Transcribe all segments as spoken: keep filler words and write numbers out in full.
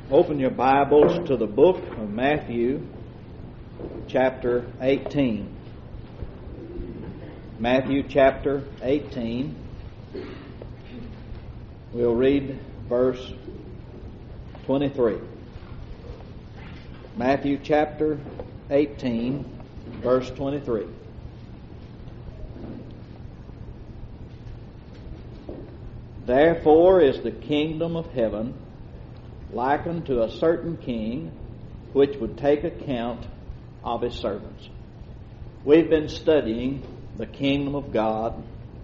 Open your Bibles to the book of Matthew, chapter eighteen. Matthew chapter eighteen. We'll read verse twenty-three. Matthew chapter eighteen, verse twenty-three. Therefore is the kingdom of heaven like unto a certain king, which would take account of his servants. We've been studying the kingdom of God.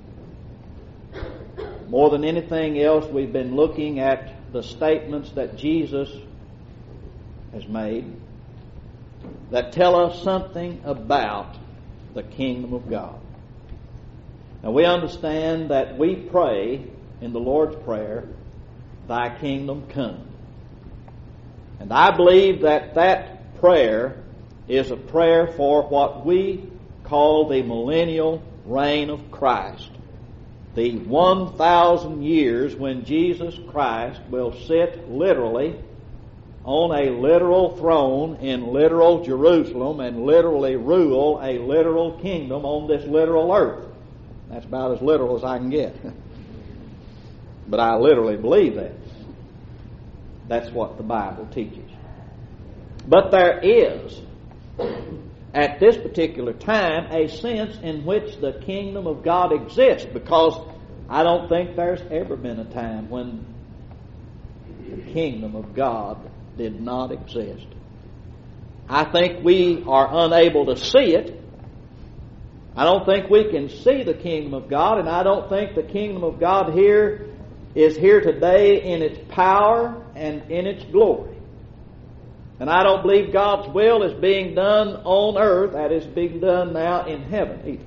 More than anything else, we've been looking at the statements that Jesus has made that tell us something about the kingdom of God. Now we understand that we pray in the Lord's Prayer, "Thy kingdom come." And I believe that that prayer is a prayer for what we call the millennial reign of Christ. The one thousand years when Jesus Christ will sit literally on a literal throne in literal Jerusalem and literally rule a literal kingdom on this literal earth. That's about as literal as I can get. But I literally believe that. That's what the Bible teaches. But there is, at this particular time, a sense in which the kingdom of God exists, because I don't think there's ever been a time when the kingdom of God did not exist. I think we are unable to see it. I don't think we can see the kingdom of God, and I don't think the kingdom of God here is here today in its power and in its glory. And I don't believe God's will is being done on earth as it's being done now in heaven either.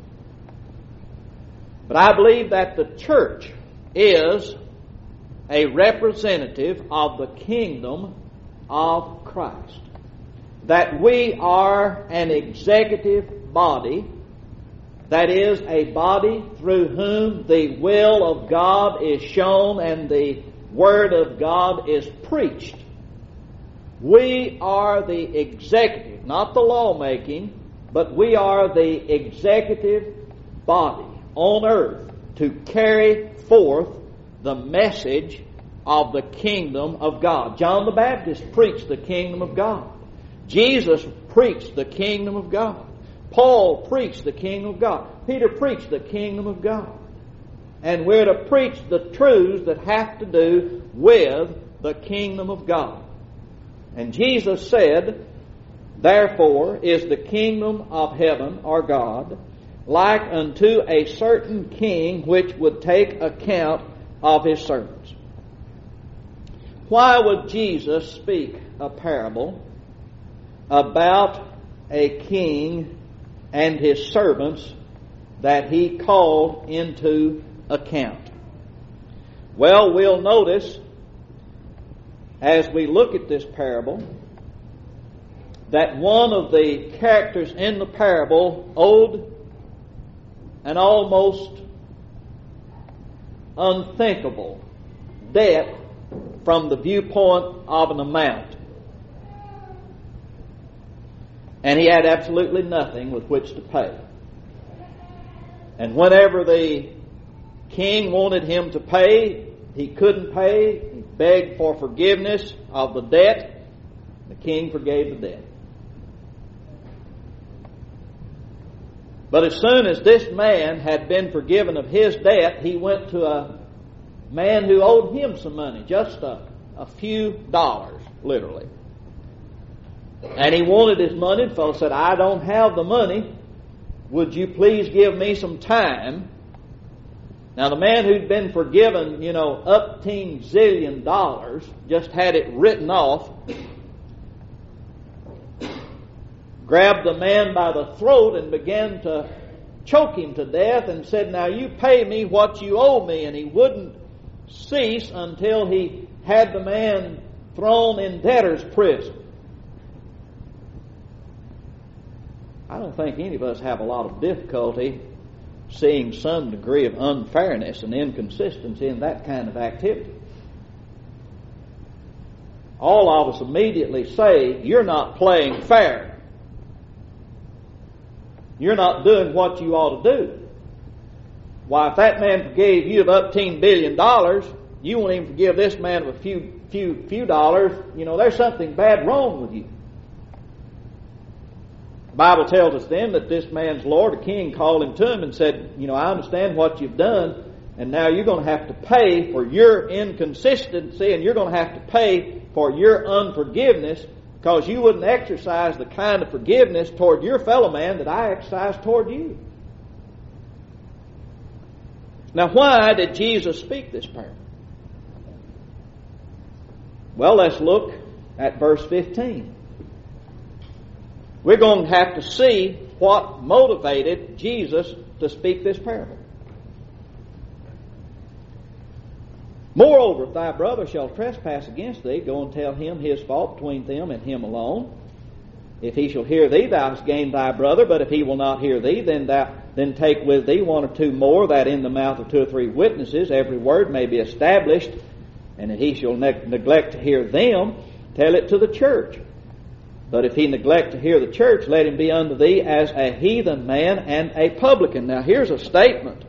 But I believe that the church is a representative of the kingdom of Christ. That we are an executive body, that is, a body through whom the will of God is shown and the Word of God is preached. We are the executive, not the lawmaking, but we are the executive body on earth to carry forth the message of the kingdom of God. John the Baptist preached the kingdom of God. Jesus preached the kingdom of God. Paul preached the kingdom of God. Peter preached the kingdom of God. And we're to preach the truths that have to do with the kingdom of God. And Jesus said, "Therefore is the kingdom of heaven," or God, "like unto a certain king which would take account of his servants." Why would Jesus speak a parable about a king and his servants that he called into account? Well, we'll notice as we look at this parable that one of the characters in the parable owed an almost unthinkable debt from the viewpoint of an amount. And he had absolutely nothing with which to pay. And whenever the king wanted him to pay, he couldn't pay. He begged for forgiveness of the debt. The king forgave the debt. But as soon as this man had been forgiven of his debt, he went to a man who owed him some money, just a, a few dollars, literally. And he wanted his money. The fellow said, "I don't have the money. Would you please give me some time?" Now the man who'd been forgiven, you know, upteen zillion dollars, just had it written off, grabbed the man by the throat and began to choke him to death and said, "Now you pay me what you owe me." And he wouldn't cease until he had the man thrown in debtor's prison. I don't think any of us have a lot of difficulty seeing some degree of unfairness and inconsistency in that kind of activity. all of us immediately say, you're not playing fair. You're not doing what you ought to do. Why, if that man forgave you of up to ten billion dollars, you won't even forgive this man of a few, few, few dollars. You know, there's something bad wrong with you. The Bible tells us then that this man's Lord, the king, called him to him and said, you know, I understand what you've done, and now you're going to have to pay for your inconsistency, and you're going to have to pay for your unforgiveness, because you wouldn't exercise the kind of forgiveness toward your fellow man that I exercise toward you. Now, why did Jesus speak this parable? Well, let's look at verse fifteen. We're going to have to see what motivated Jesus to speak this parable. Moreover, if thy brother shall trespass against thee, go and tell him his fault between them and him alone. If he shall hear thee, thou hast gained thy brother. But if he will not hear thee, then thou then take with thee one or two more, that in the mouth of two or three witnesses every word may be established. And if he shall ne- neglect to hear them, tell it to the church. But if he neglect to hear the church, let him be unto thee as a heathen man and a publican. Now here's a statement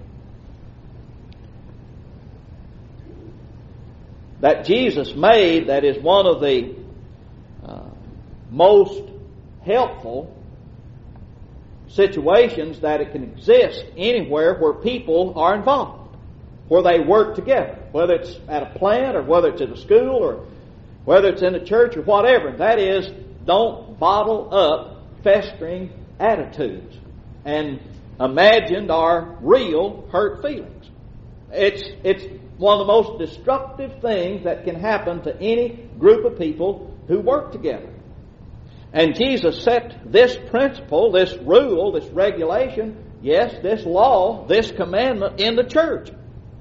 that Jesus made that is one of the uh, most helpful situations that it can exist anywhere where people are involved, where they work together, whether it's at a plant or whether it's at a school or whether it's in a church or whatever. That is, don't bottle up festering attitudes and imagined or real hurt feelings. It's it's one of the most destructive things that can happen to any group of people who work together. And Jesus set this principle, this rule, this regulation, yes, this law, this commandment in the church.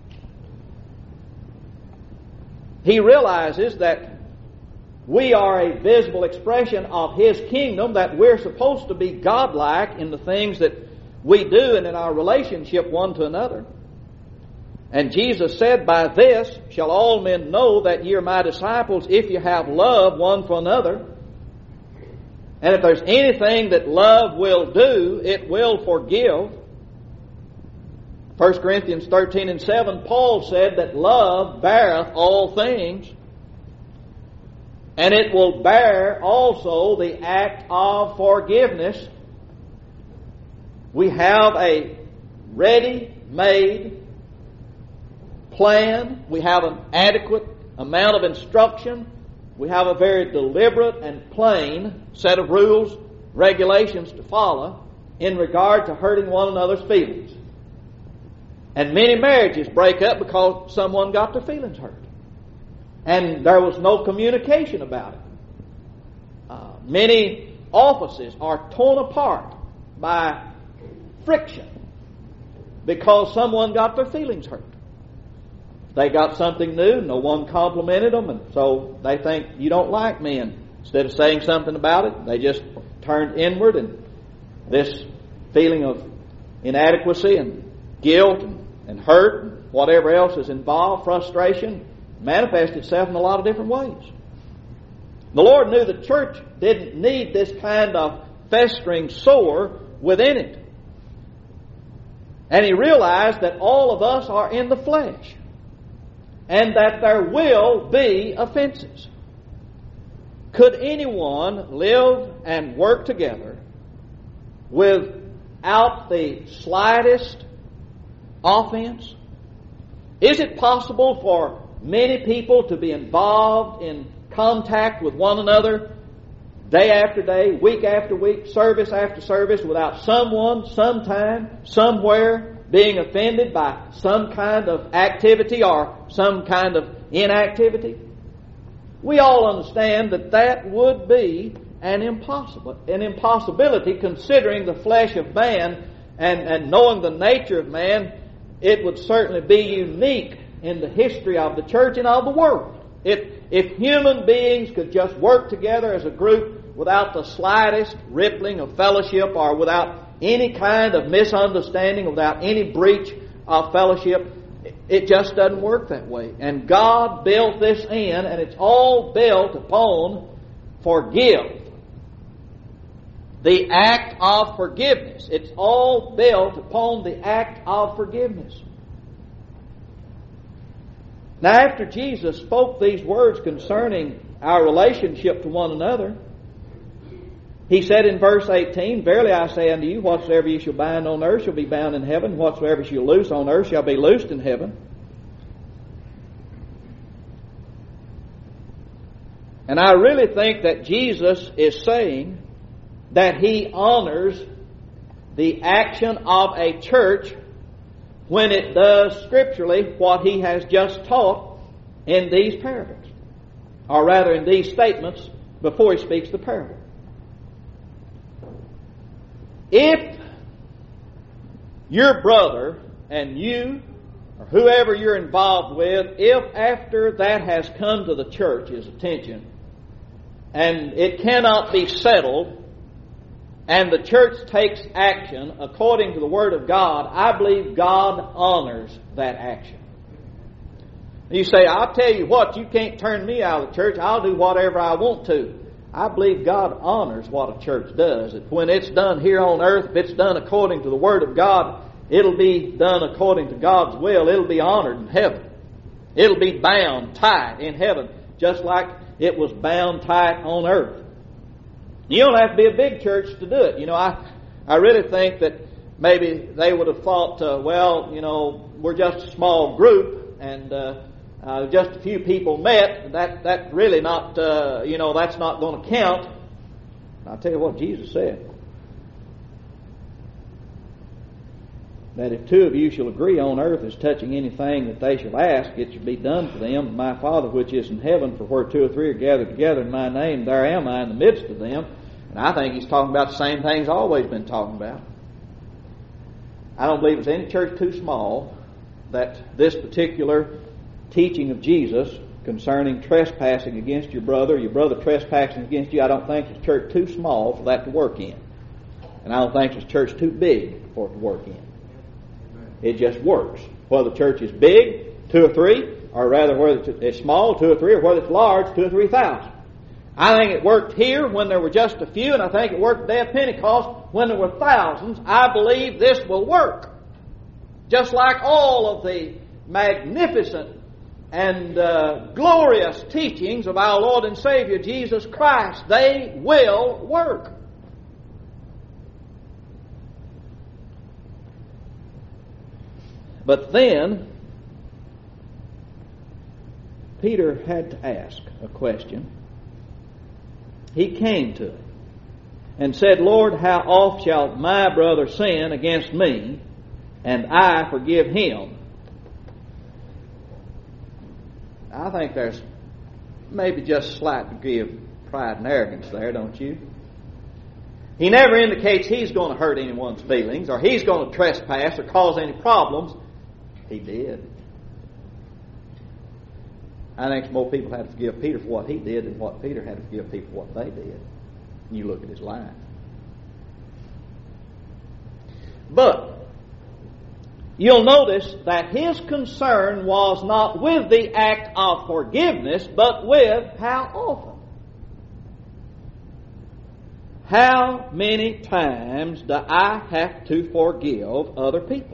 He realizes that we are a visible expression of His kingdom, that we're supposed to be godlike in the things that we do and in our relationship one to another. And Jesus said, by this shall all men know that ye are my disciples, if you have love one for another. And if there's anything that love will do, it will forgive. First Corinthians thirteen and seven, Paul said that love beareth all things, and it will bear also the act of forgiveness. We have a ready-made plan. We have an adequate amount of instruction. We have a very deliberate and plain set of rules, regulations to follow in regard to hurting one another's feelings. And many marriages break up because someone got their feelings hurt. And there was no communication about it. Uh, many offices are torn apart by friction because someone got their feelings hurt. They got something new, no one complimented them, and so they think, you don't like me. And instead of saying something about it, they just turned inward, and this feeling of inadequacy and guilt and, and hurt and whatever else is involved, frustration, manifests itself in a lot of different ways. The Lord knew the church didn't need this kind of festering sore within it. And He realized that all of us are in the flesh, and that there will be offenses. Could anyone live and work together without the slightest offense? Is it possible for many people to be involved in contact with one another day after day, week after week, service after service, without someone, sometime, somewhere being offended by some kind of activity or some kind of inactivity? We all understand that that would be an impossible, an impossibility, considering the flesh of man and, and knowing the nature of man. It would certainly be unique in the history of the church and of the world. If, if human beings could just work together as a group without the slightest rippling of fellowship or without any kind of misunderstanding, without any breach of fellowship, It just doesn't work that way. And God built this in, and it's all built upon forgive. The act of forgiveness. It's all built upon the act of forgiveness. Now, after Jesus spoke these words concerning our relationship to one another, He said in verse eighteen, Verily I say unto you, whatsoever you shall bind on earth shall be bound in heaven, whatsoever you shall loose on earth shall be loosed in heaven. And I really think that Jesus is saying that He honors the action of a church when it does scripturally what He has just taught in these parables. Or rather in these statements before He speaks the parable. If your brother and you, or whoever you're involved with, if after that has come to the church's attention, and it cannot be settled, and the church takes action according to the Word of God, I believe God honors that action. You say, I'll tell you what, you can't turn me out of the church. I'll do whatever I want to. I believe God honors what a church does. That when it's done here on earth, if it's done according to the Word of God, it'll be done according to God's will. It'll be honored in heaven. It'll be bound tight in heaven, just like it was bound tight on earth. You don't have to be a big church to do it. You know, I, I really think that maybe they would have thought, uh, well, you know, we're just a small group, and uh, uh, just a few people met. That that really not, uh, you know, that's not going to count. I'll tell you what Jesus said. That if two of you shall agree on earth as touching anything that they shall ask, it shall be done for them. My Father which is in heaven, for where two or three are gathered together in my name, there am I in the midst of them. And I think He's talking about the same things I've always been talking about. I don't believe there's any church too small that this particular teaching of Jesus concerning trespassing against your brother, your brother trespassing against you, I don't think there's a church too small for that to work in. And I don't think there's a church too big for it to work in. It just works. Whether the church is big, two or three, or rather whether it's small, two or three, or whether it's large, two or three thousand. I think it worked here when there were just a few, and I think it worked the day of Pentecost when there were thousands. I believe this will work. Just like all of the magnificent and uh, glorious teachings of our Lord and Savior Jesus Christ, they will work. But then, Peter had to ask a question. He came to him and said, Lord, how oft shall my brother sin against me, and I forgive him? I think there's maybe just a slight degree of pride and arrogance there, don't you? He never indicates he's going to hurt anyone's feelings, or he's going to trespass or cause any problems. He did. I think more people had to forgive Peter for what he did than what Peter had to forgive people for what they did. You look at his life. But you'll notice that his concern was not with the act of forgiveness, but with how often. How many times do I have to forgive other people?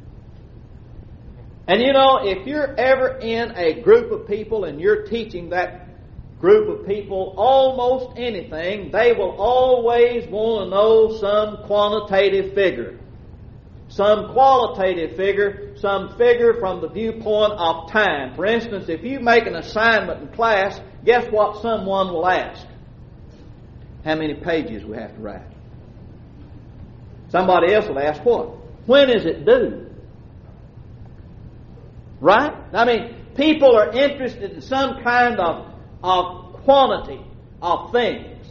And you know, if you're ever in a group of people and you're teaching that group of people almost anything, they will always want to know some quantitative figure. Some qualitative figure, some figure from the viewpoint of time. For instance, if you make an assignment in class, guess what someone will ask? How many pages we have to write? Somebody else will ask what? When is it due? Right? I mean, people are interested in some kind of, of quantity of things.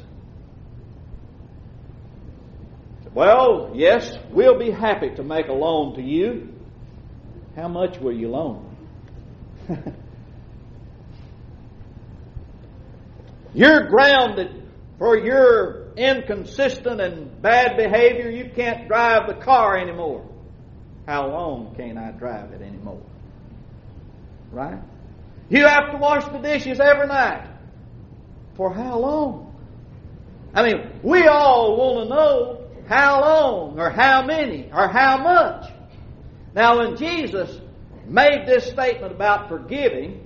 Well, yes, we'll be happy to make a loan to you. How much will you loan? You're grounded for your inconsistent and bad behavior. You can't drive the car anymore. How long can't I drive it anymore? Right? You have to wash the dishes every night. For how long? I mean, we all want to know how long, or how many, or how much. Now, when Jesus made this statement about forgiving,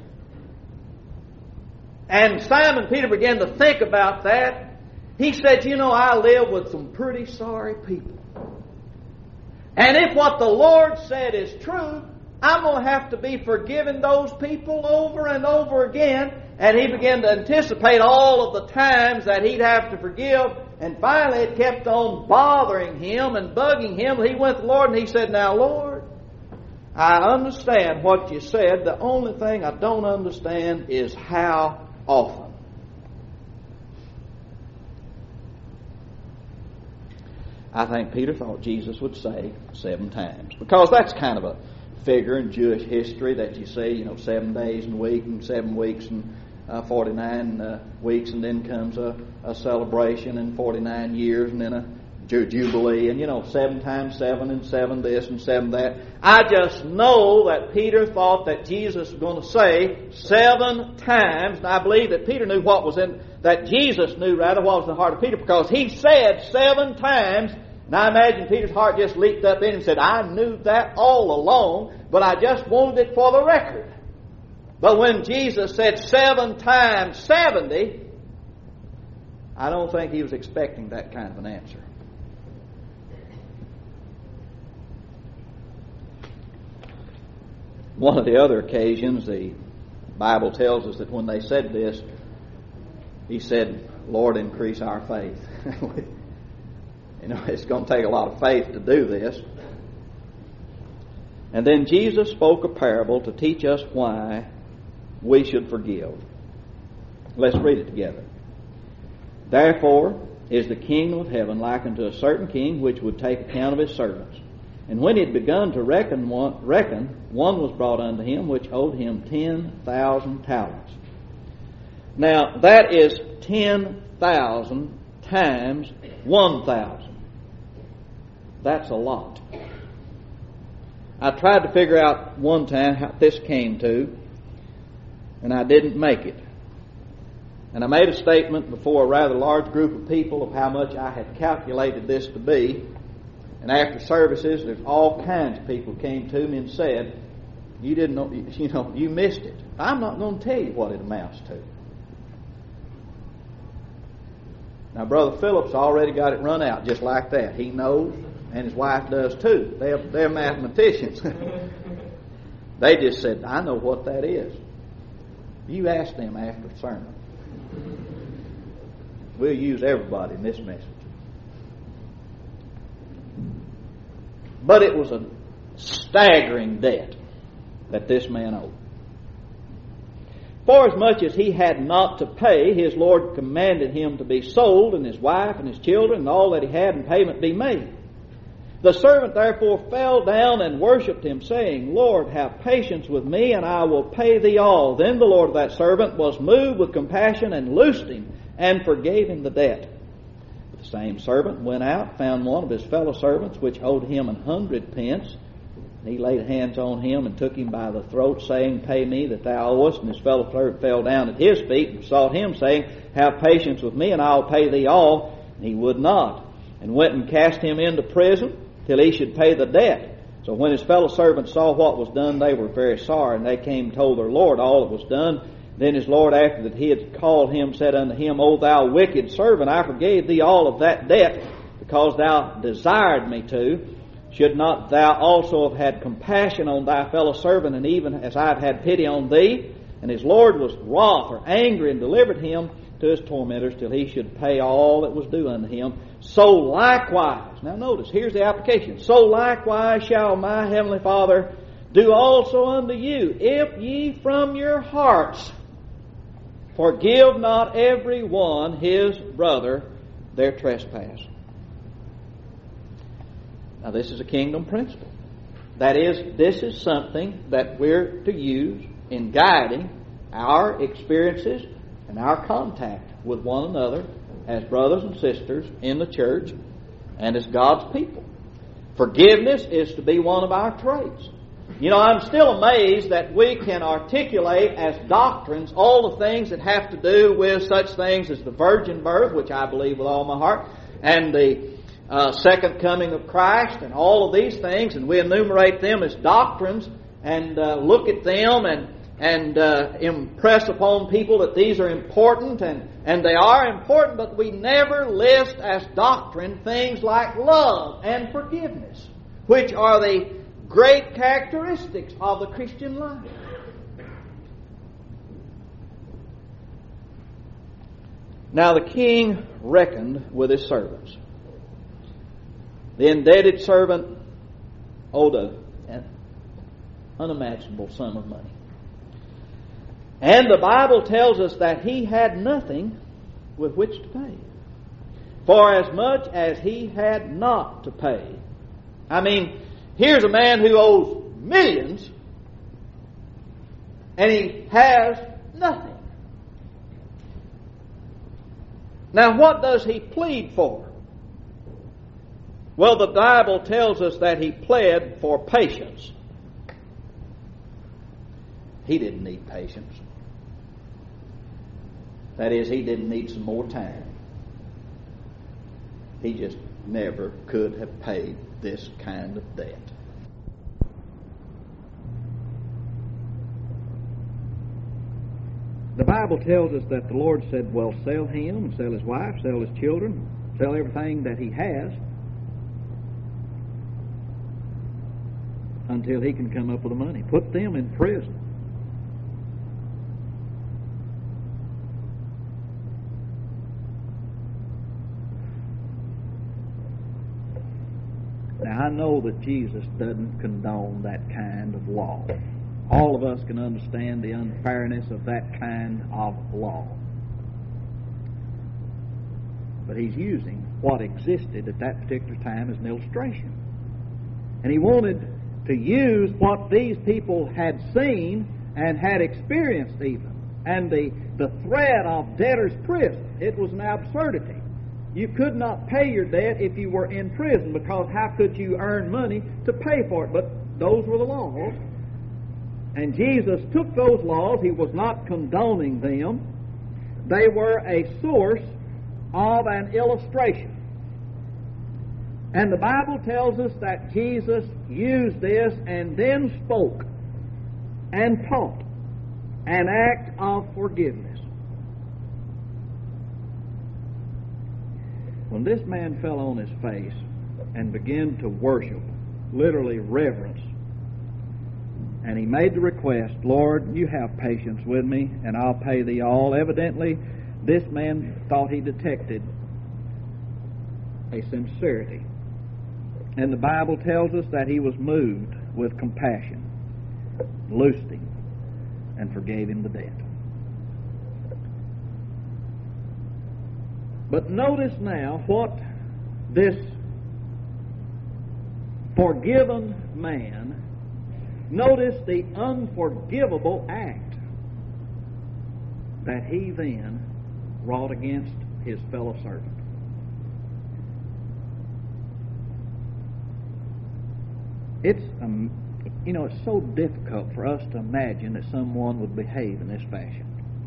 and Simon Peter began to think about that, he said, you know, I live with some pretty sorry people. And if what the Lord said is true, I'm going to have to be forgiving those people over and over again. And he began to anticipate all of the times that he'd have to forgive. And finally it kept on bothering him and bugging him. He went to the Lord and he said, now Lord, I understand what you said. The only thing I don't understand is how often. I think Peter thought Jesus would say seven times, because that's kind of a figure in Jewish history that you see, you know, seven days in a week and seven weeks and uh, forty-nine uh, weeks, and then comes a, a celebration and forty-nine years, and then a ju- jubilee, and you know, seven times seven and seven this and seven that. I just know that Peter thought that Jesus was going to say seven times, and I believe that Peter knew what was in, that Jesus knew rather what was in the heart of Peter, because he said seven times. And I imagine Peter's heart just leaped up in him and said, I knew that all along, but I just wanted it for the record. But when Jesus said seven times seventy, I don't think he was expecting that kind of an answer. One of the other occasions, the Bible tells us that when they said this, he said, Lord, increase our faith. You know, it's going to take a lot of faith to do this. And then Jesus spoke a parable to teach us why we should forgive. Let's read it together. Therefore is the kingdom of heaven like unto a certain king which would take account of his servants. And when he had begun to reckon one, reckon, one was brought unto him which owed him ten thousand talents. Now, that is ten thousand times one thousand. That's a lot. I tried to figure out one time how this came to, and I didn't make it. And I made a statement before a rather large group of people of how much I had calculated this to be. And after services, there's all kinds of people came to me and said, you didn't know, you know, you missed it. I'm not going to tell you what it amounts to. Now, Brother Phillips already got it run out just like that. He knows, and his wife does too. They're, they're mathematicians. They just said, I know what that is. You ask them after the sermon. We'll use everybody in this message. But it was a staggering debt that this man owed. Forasmuch as he had not to pay, his Lord commanded him to be sold, and his wife and his children and all that he had in payment be made. The servant therefore fell down and worshipped him, saying, Lord, have patience with me, and I will pay thee all. Then the Lord of that servant was moved with compassion, and loosed him, and forgave him the debt. The same servant went out, found one of his fellow servants, which owed him an hundred pence. He laid hands on him and took him by the throat, saying, Pay me that thou owest. And his fellow servant fell down at his feet and besought him, saying, Have patience with me, and I will pay thee all. And he would not, and went and cast him into prison till he should pay the debt. So when his fellow servants saw what was done, they were very sorry, and they came and told their Lord all that was done. Then his Lord, after that he had called him, said unto him, O thou wicked servant, I forgave thee all of that debt, because thou desired me to. Should not thou also have had compassion on thy fellow servant, and even as I have had pity on thee? And his Lord was wroth or angry, and delivered him to his tormentors till he should pay all that was due unto him. So likewise, now notice, here's the application. So likewise shall my heavenly Father do also unto you, if ye from your hearts forgive not every one his brother their trespass. Now, this is a kingdom principle. That is, this is something that we're to use in guiding our experiences and our contact with one another as brothers and sisters in the church and as God's people. Forgiveness is to be one of our traits. You know, I'm still amazed that we can articulate as doctrines all the things that have to do with such things as the virgin birth, which I believe with all my heart, and the uh, second coming of Christ, and all of these things, and we enumerate them as doctrines, and uh, look at them and and uh, impress upon people that these are important, and, and they are important, but we never list as doctrine things like love and forgiveness, which are the great characteristics of the Christian life. Now the king reckoned with his servants. The indebted servant owed an unimaginable sum of money. And the Bible tells us that he had nothing with which to pay. For as much as he had not to pay. I mean, here's a man who owes millions, and he has nothing. Now, what does he plead for? Well, the Bible tells us that he pled for patience. He didn't need patience. That is, he didn't need some more time. He just never could have paid this kind of debt. The Bible tells us that the Lord said, well, sell him and sell his wife, sell his children, sell everything that he has until he can come up with the money. Put them in prison. Now, I know that Jesus doesn't condone that kind of law. All of us can understand the unfairness of that kind of law. But he's using what existed at that particular time as an illustration. And he wanted to use what these people had seen and had experienced even. And the, the threat of debtor's prison. It was an absurdity. You could not pay your debt if you were in prison, because how could you earn money to pay for it? But those were the laws. And Jesus took those laws. He was not condoning them. They were a source of an illustration. And the Bible tells us that Jesus used this and then spoke and taught an act of forgiveness. When this man fell on his face and began to worship, literally reverence, and he made the request, Lord, you have patience with me, and I'll pay thee all. Evidently, this man thought he detected a sincerity. And the Bible tells us that he was moved with compassion, loosed him, and forgave him the debt. But notice now what this forgiven man, notice the unforgivable act that he then wrought against his fellow servant. It's, um, you know, it's so difficult for us to imagine that someone would behave in this fashion.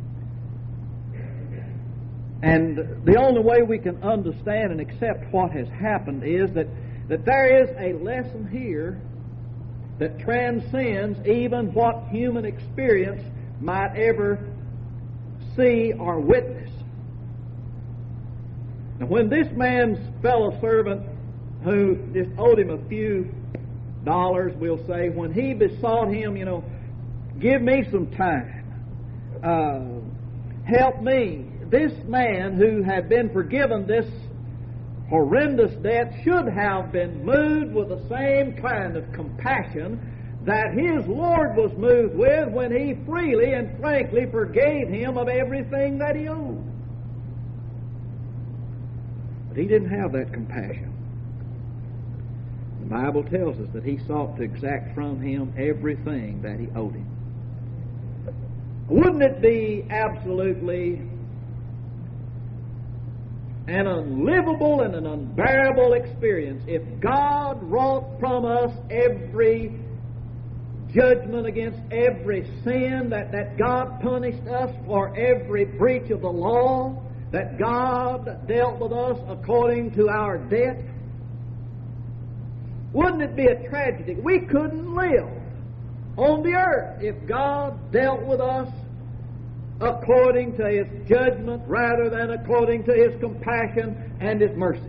And the only way we can understand and accept what has happened is that, that there is a lesson here that transcends even what human experience might ever see or witness. Now, when this man's fellow servant, who just owed him a few dollars, we'll say, when he besought him, you know, give me some time, uh, help me, this man who had been forgiven this horrendous debt should have been moved with the same kind of compassion that his Lord was moved with when he freely and frankly forgave him of everything that he owed. But he didn't have that compassion. The Bible tells us that he sought to exact from him everything that he owed him. Wouldn't it be absolutely an unlivable and an unbearable experience if God wrought from us every judgment against every sin, that, that God punished us for every breach of the law, that God dealt with us according to our debt. Wouldn't it be a tragedy? We couldn't live on the earth if God dealt with us according to His judgment rather than according to His compassion and His mercy.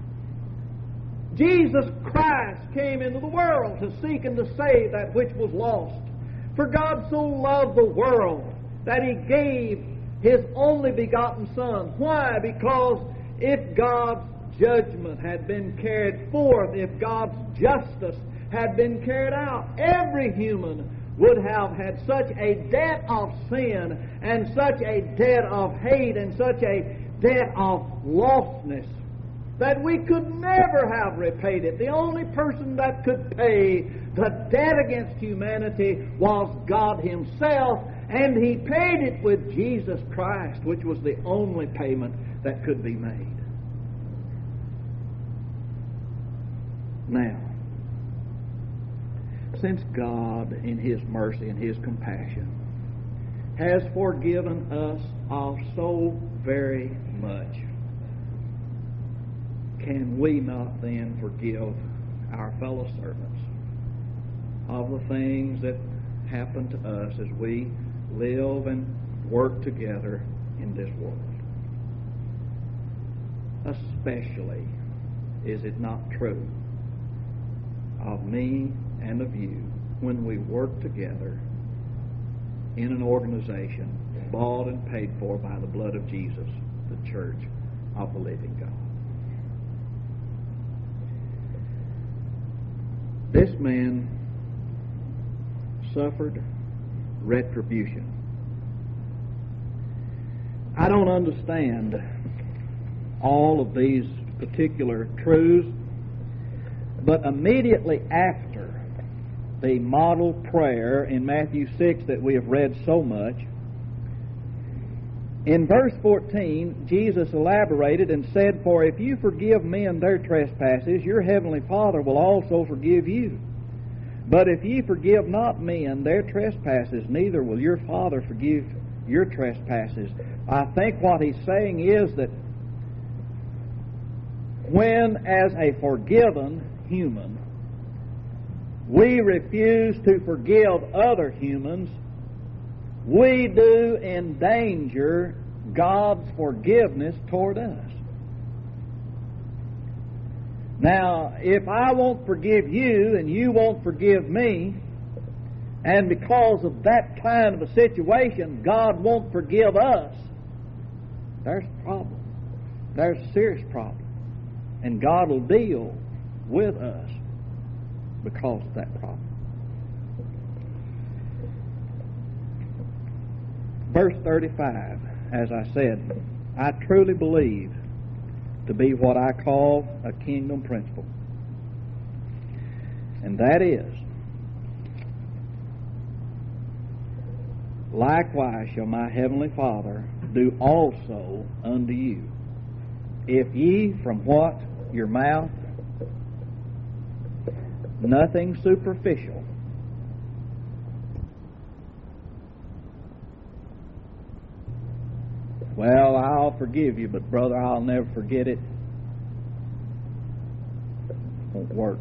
Jesus Christ came into the world to seek and to save that which was lost. For God so loved the world that He gave His only begotten Son. Why? Because if God's judgment had been carried forth, if God's justice had been carried out, every human would have had such a debt of sin and such a debt of hate and such a debt of lostness that we could never have repaid it. The only person that could pay the debt against humanity was God Himself, and He paid it with Jesus Christ, which was the only payment that could be made. Now, since God, in His mercy and His compassion, has forgiven us of so very much, can we not then forgive our fellow servants of the things that happen to us as we live and work together in this world? Especially, is it not true of me and of you when we work together in an organization bought and paid for by the blood of Jesus, the Church of the Living God? This man suffered retribution. I don't understand all of these particular truths, but immediately after the model prayer in Matthew six that we have read so much, in verse fourteen, Jesus elaborated and said, "For if you forgive men their trespasses, your heavenly Father will also forgive you. But if ye forgive not men their trespasses, neither will your Father forgive your trespasses." I think what he's saying is that when, as a forgiven human, we refuse to forgive other humans, we do endanger God's forgiveness toward us. Now, if I won't forgive you and you won't forgive me, and because of that kind of a situation, God won't forgive us, there's a problem. There's a serious problem. And God will deal with us because of that problem. Verse thirty-five, as I said, I truly believe to be what I call a kingdom principle. And that is, likewise shall my heavenly Father do also unto you, if ye from what? Your mouth? Nothing superficial. Well, I'll forgive you, but brother, I'll never forget it. Won't work.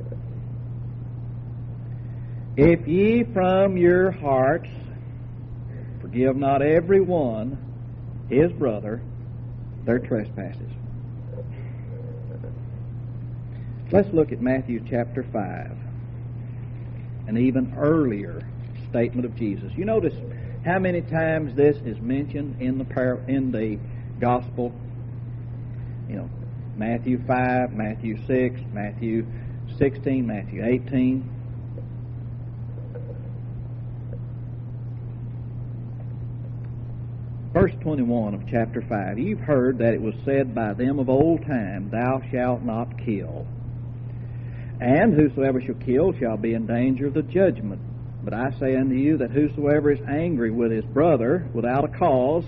If ye from your hearts forgive not every one his brother their trespasses. Let's look at Matthew chapter five, an even earlier statement of Jesus. You notice how many times this is mentioned in the par- in the gospel? You know, Matthew five, Matthew six, Matthew sixteen, Matthew eighteen. Verse twenty-one of chapter five, you've heard that it was said by them of old time, thou shalt not kill. And whosoever shall kill shall be in danger of the judgment. But I say unto you that whosoever is angry with his brother without a cause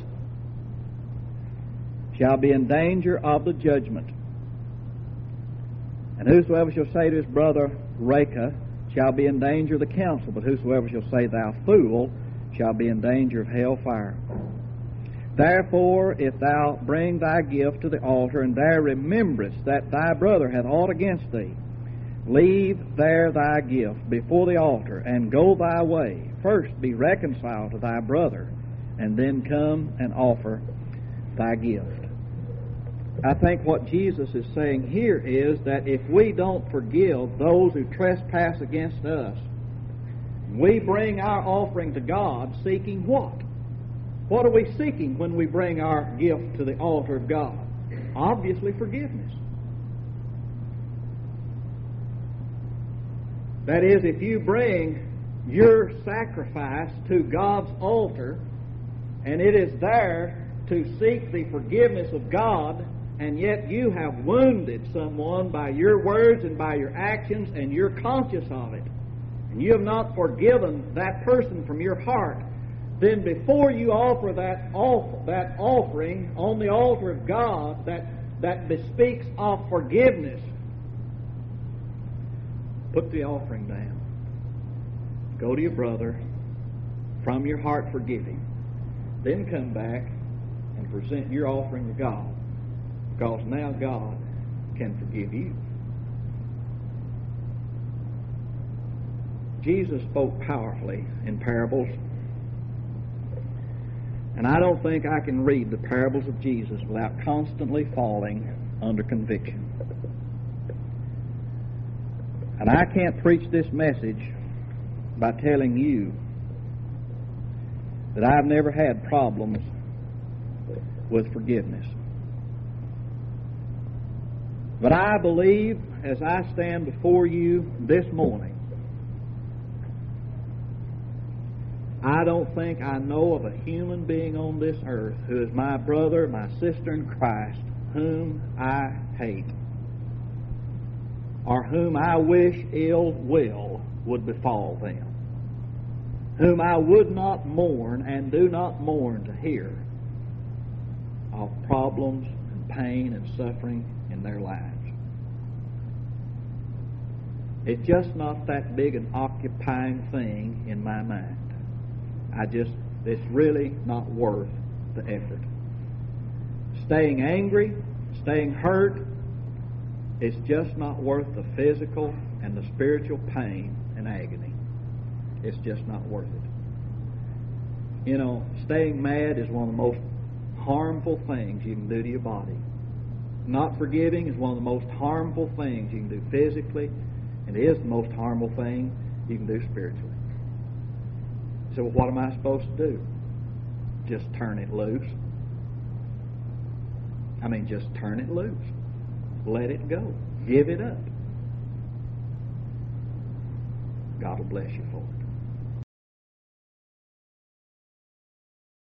shall be in danger of the judgment. And whosoever shall say to his brother, Raca, shall be in danger of the council, but whosoever shall say, Thou fool, shall be in danger of hell fire. Therefore, if thou bring thy gift to the altar, and there rememberest that thy brother hath aught against thee, leave there thy gift before the altar, and go thy way. First be reconciled to thy brother, and then come and offer thy gift. I think what Jesus is saying here is that if we don't forgive those who trespass against us, we bring our offering to God seeking what? What are we seeking when we bring our gift to the altar of God? Obviously, forgiveness. That is, if you bring your sacrifice to God's altar, and it is there to seek the forgiveness of God, and yet you have wounded someone by your words and by your actions, and you're conscious of it, and you have not forgiven that person from your heart, then before you offer that off, that offering on the altar of God that, that bespeaks of forgiveness, put the offering down. Go to your brother, from your heart forgive him. Then come back and present your offering to God, because now God can forgive you. Jesus spoke powerfully in parables, and I don't think I can read the parables of Jesus without constantly falling under conviction. And I can't preach this message by telling you that I've never had problems with forgiveness. But I believe, as I stand before you this morning, I don't think I know of a human being on this earth who is my brother, my sister in Christ, whom I hate, or whom I wish ill will would befall them, whom I would not mourn and do not mourn to hear of problems and pain and suffering in their lives. It's just not that big an occupying thing in my mind. I just, it's really not worth the effort. Staying angry, staying hurt, it's just not worth the physical and the spiritual pain and agony. It's just not worth it. You know, staying mad is one of the most harmful things you can do to your body. Not forgiving is one of the most harmful things you can do physically, and it is the most harmful thing you can do spiritually. So what am I supposed to do? Just turn it loose? I mean, just turn it loose. Let it go. Give it up. God will bless you for it.